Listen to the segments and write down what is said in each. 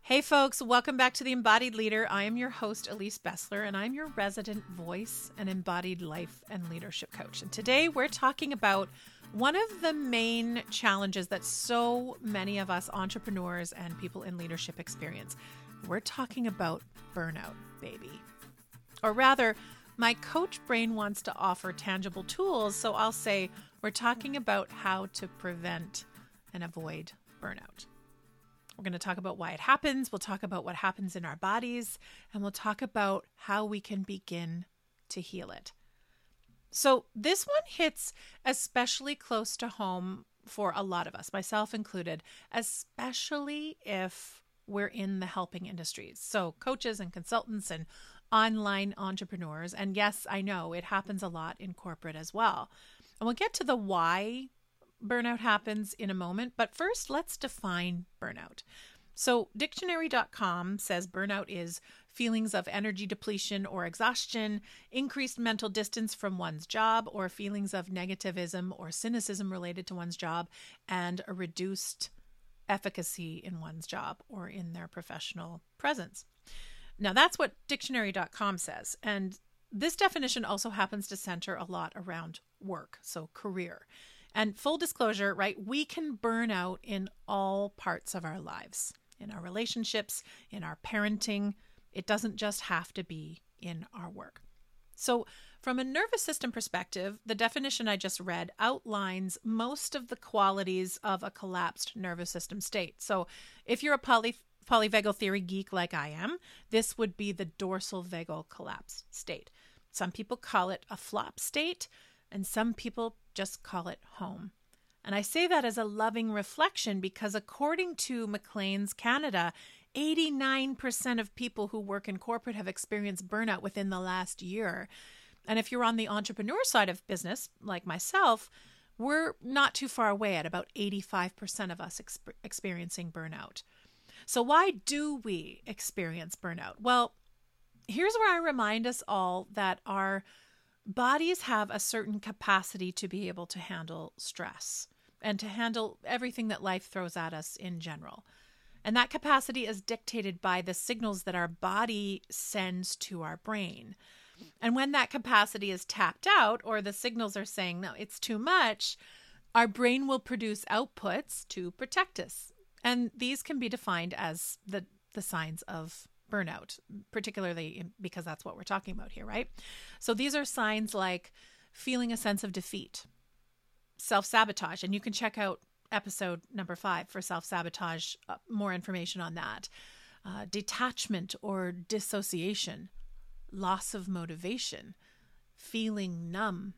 Hey folks, welcome back to The Embodied Leader. I am your host, Elise Bessler, and I'm your resident voice and embodied life and leadership coach. And today we're talking about one of the main challenges that so many of us entrepreneurs and people in leadership experience. We're talking about burnout, baby. Or rather, my coach brain wants to offer tangible tools, so I'll say we're talking about how to prevent and avoid burnout. We're going to talk about why it happens. We'll talk about what happens in our bodies, and we'll talk about how we can begin to heal it. So this one hits especially close to home for a lot of us, myself included, especially if we're in the helping industries. So coaches and consultants and online entrepreneurs. And yes, I know it happens a lot in corporate as well. And we'll get to the why burnout happens in a moment, but first let's define burnout. So dictionary.com says burnout is feelings of energy depletion or exhaustion, increased mental distance from one's job, or feelings of negativism or cynicism related to one's job, and a reduced efficacy in one's job or in their professional presence. Now that's what dictionary.com says. And this definition also happens to center a lot around work, so career. And full disclosure, right, we can burn out in all parts of our lives, in our relationships, in our parenting. It doesn't just have to be in our work. So from a nervous system perspective, the definition I just read outlines most of the qualities of a collapsed nervous system state. So if you're a polyvagal theory geek like I am, this would be the dorsal vagal collapse state. Some people call it a flop state, and some people just call it home. And I say that as a loving reflection because according to Maclean's Canada, 89% of people who work in corporate have experienced burnout within the last year. And if you're on the entrepreneur side of business, like myself, we're not too far away at about 85% of us experiencing burnout. So why do we experience burnout? Well, here's where I remind us all that our bodies have a certain capacity to be able to handle stress and to handle everything that life throws at us in general. And that capacity is dictated by the signals that our body sends to our brain. And when that capacity is tapped out, or the signals are saying, no, it's too much, our brain will produce outputs to protect us. And these can be defined as the signs of burnout, particularly because that's what we're talking about here, right? So these are signs like feeling a sense of defeat, self-sabotage, and you can check out episode number 5 for self-sabotage, more information on that, detachment or dissociation, loss of motivation, feeling numb,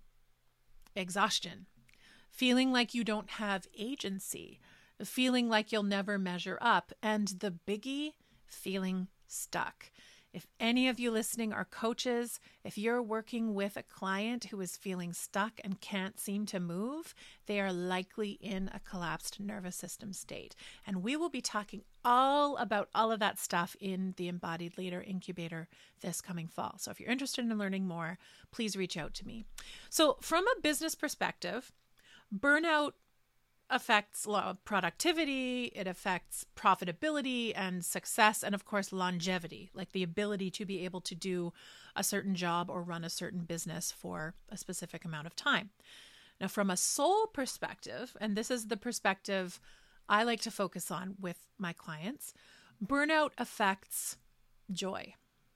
exhaustion, feeling like you don't have agency, feeling like you'll never measure up, and the biggie, feeling stuck. If any of you listening are coaches, if you're working with a client who is feeling stuck and can't seem to move, they are likely in a collapsed nervous system state. And we will be talking all about all of that stuff in the Embodied Leader Incubator this coming fall. So if you're interested in learning more, please reach out to me. So from a business perspective, burnout affects productivity, it affects profitability and success, and of course longevity, like the ability to be able to do a certain job or run a certain business for a specific amount of time. Now, from a soul perspective, and this is the perspective I like to focus on with my clients, burnout affects joy,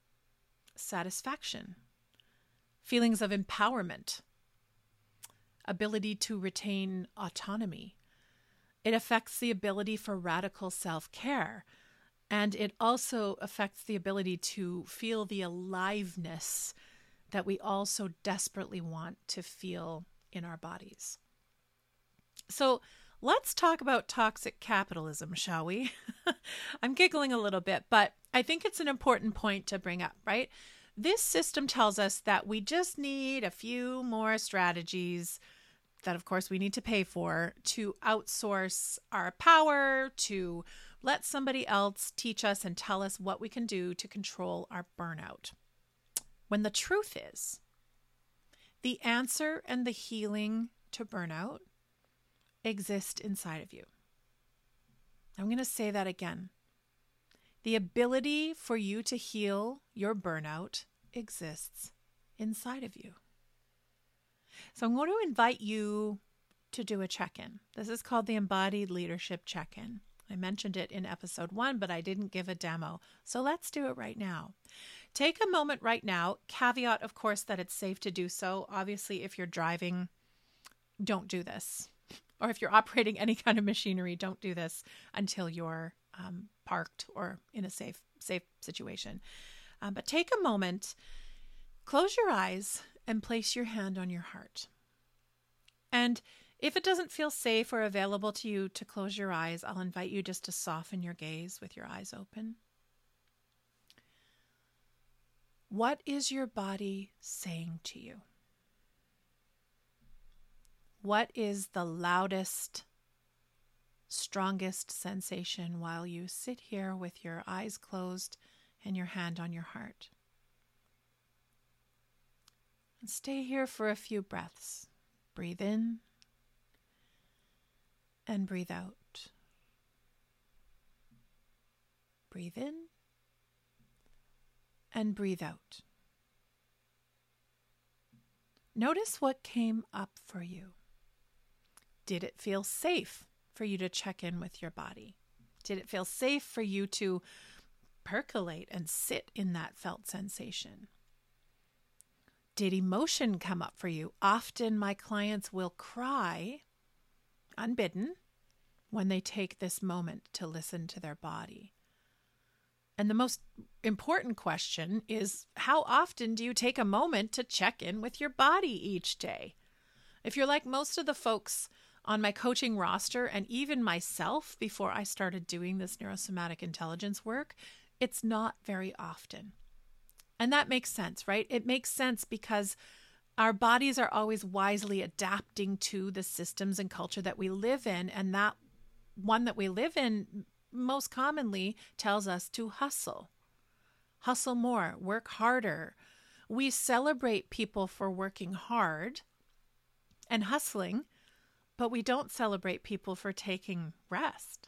satisfaction, feelings of empowerment, ability to retain autonomy. It affects the ability for radical self-care, and it also affects the ability to feel the aliveness that we all so desperately want to feel in our bodies. So let's talk about toxic capitalism, shall we? I'm giggling a little bit, but I think it's an important point to bring up, right? This system tells us that we just need a few more strategies that, of course, we need to pay for to outsource our power, to let somebody else teach us and tell us what we can do to control our burnout. When the truth is, the answer and the healing to burnout exist inside of you. I'm going to say that again. The ability for you to heal your burnout exists inside of you. So I'm going to invite you to do a check-in. This is called the Embodied Leadership Check-in. I mentioned it in episode 1, but I didn't give a demo. So let's do it right now. Take a moment right now. Caveat, of course, that it's safe to do so. Obviously, if you're driving, don't do this. Or if you're operating any kind of machinery, don't do this until you're parked or in a safe situation. But take a moment, close your eyes, and place your hand on your heart. And if it doesn't feel safe or available to you to close your eyes, I'll invite you just to soften your gaze with your eyes open. What is your body saying to you? What is the loudest, strongest sensation while you sit here with your eyes closed and your hand on your heart? And stay here for a few breaths. Breathe in and breathe out. Breathe in and breathe out. Notice what came up for you. Did it feel safe for you to check in with your body? Did it feel safe for you to percolate and sit in that felt sensation? Did emotion come up for you? Often my clients will cry, unbidden, when they take this moment to listen to their body. And the most important question is, how often do you take a moment to check in with your body each day? If you're like most of the folks on my coaching roster, and even myself before I started doing this neurosomatic intelligence work, it's not very often. And that makes sense, right? It makes sense because our bodies are always wisely adapting to the systems and culture that we live in. And that one that we live in most commonly tells us to hustle more, work harder. We celebrate people for working hard and hustling, but we don't celebrate people for taking rest.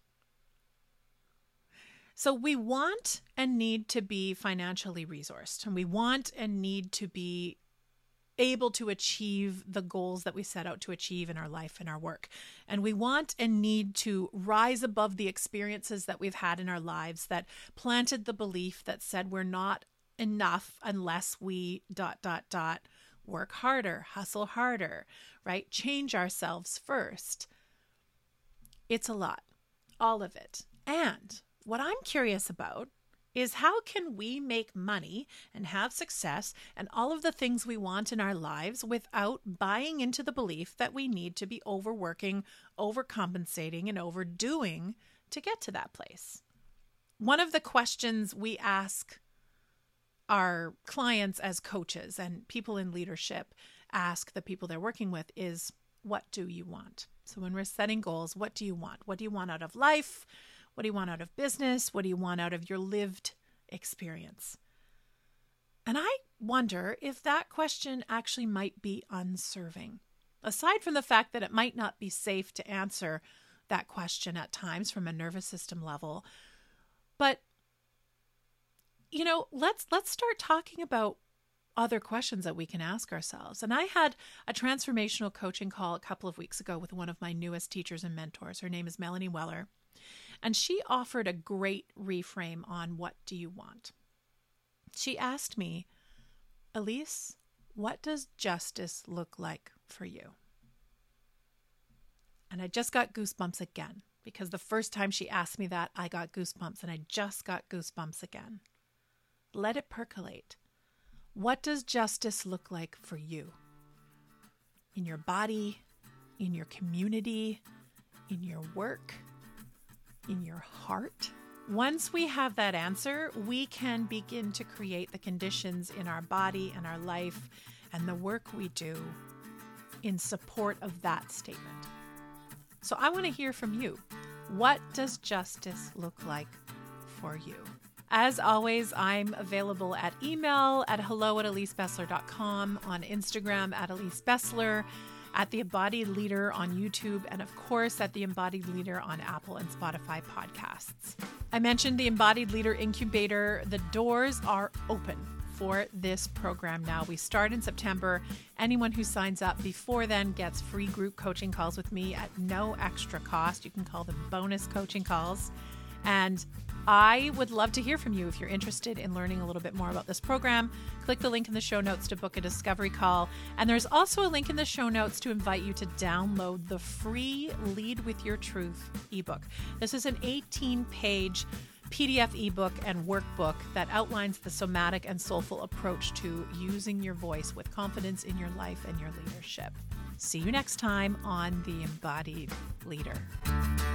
So we want and need to be financially resourced, and we want and need to be able to achieve the goals that we set out to achieve in our life and our work. And we want and need to rise above the experiences that we've had in our lives that planted the belief that said we're not enough unless we ... work harder, hustle harder, right? Change ourselves first. It's a lot, all of it. And what I'm curious about is how can we make money and have success and all of the things we want in our lives without buying into the belief that we need to be overworking, overcompensating, and overdoing to get to that place? One of the questions we ask our clients as coaches and people in leadership ask the people they're working with is, what do you want? So when we're setting goals, what do you want? What do you want out of life? What do you want out of business? What do you want out of your lived experience? And I wonder if that question actually might be unserving. Aside from the fact that it might not be safe to answer that question at times from a nervous system level, but let's start talking about other questions that we can ask ourselves. And I had a transformational coaching call a couple of weeks ago with one of my newest teachers and mentors. Her name is Melanie Weller. And she offered a great reframe on what do you want? She asked me, Elise, what does justice look like for you? And I just got goosebumps again, because the first time she asked me that, I got goosebumps, and I just got goosebumps again. Let it percolate. What does justice look like for you? In your body, in your community, in your work, in your heart? Once we have that answer, we can begin to create the conditions in our body and our life and the work we do in support of that statement. So I want to hear from you. What does justice look like for you? As always, I'm available at email at hello@elisebessler.com, on Instagram at Elise Bessler, at The Embodied Leader on YouTube, and of course at The Embodied Leader on Apple and Spotify podcasts. I mentioned the Embodied Leader Incubator. The doors are open for this program now. We start in September. Anyone who signs up before then gets free group coaching calls with me at no extra cost. You can call them bonus coaching calls. And I would love to hear from you if you're interested in learning a little bit more about this program. Click the link in the show notes to book a discovery call. And there's also a link in the show notes to invite you to download the free Lead with Your Truth ebook. This is an 18-page PDF ebook and workbook that outlines the somatic and soulful approach to using your voice with confidence in your life and your leadership. See you next time on The Embodied Leader.